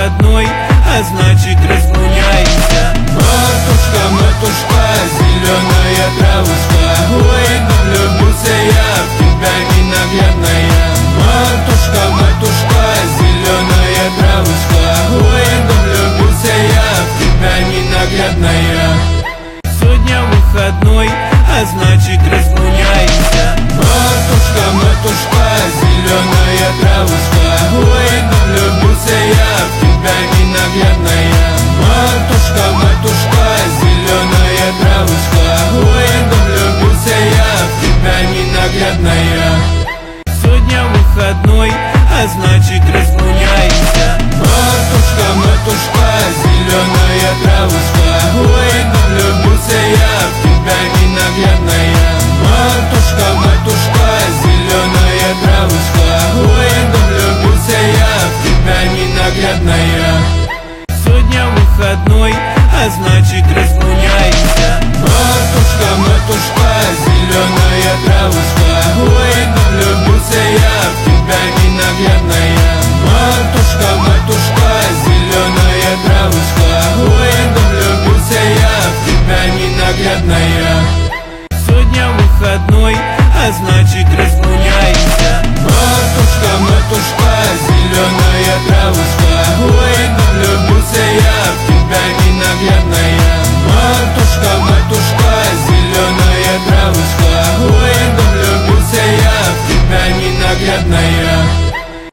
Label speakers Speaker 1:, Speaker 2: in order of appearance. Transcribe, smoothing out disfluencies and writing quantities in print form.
Speaker 1: выходной, а значит разгуляемся.
Speaker 2: Матушка, матушка, зеленая травушка, ой, да влюбился я в тебя, ненаглядная. Матушка, матушка, зеленая травушка, ой, да влюбился я в тебя, ненаглядная.
Speaker 1: Сегодня выходной, а значит разгуляемся.
Speaker 2: Матушка, матушка, зеленая травушка, ой, да влюбился я в тебя, ненаглядная. Матушка, матушка, зеленая травушка, ой, да влюбился я в тебя, ненаглядная.
Speaker 1: Сегодня выходной, а значит разгуляемся.
Speaker 2: Матушка, матушка, зеленая травушка, ой, да влюбился я в тебя, ненаглядная. Матушка, матушка, зеленая травушка, ой, да влюбился я в тебя, ненаглядная.
Speaker 1: Сегодня выходной, а значит разгуляемся.
Speaker 2: Матушка, матушка, зеленая травушка, ой, да влюбился я в тебя, ненаглядная. Матушка, матушка, зеленая травушка, ой, да влюбился я в тебя, ненаглядная.
Speaker 1: Сегодня выходной, а значит разгуляемся.
Speaker 2: Матушка, матушка, зеленая травушка,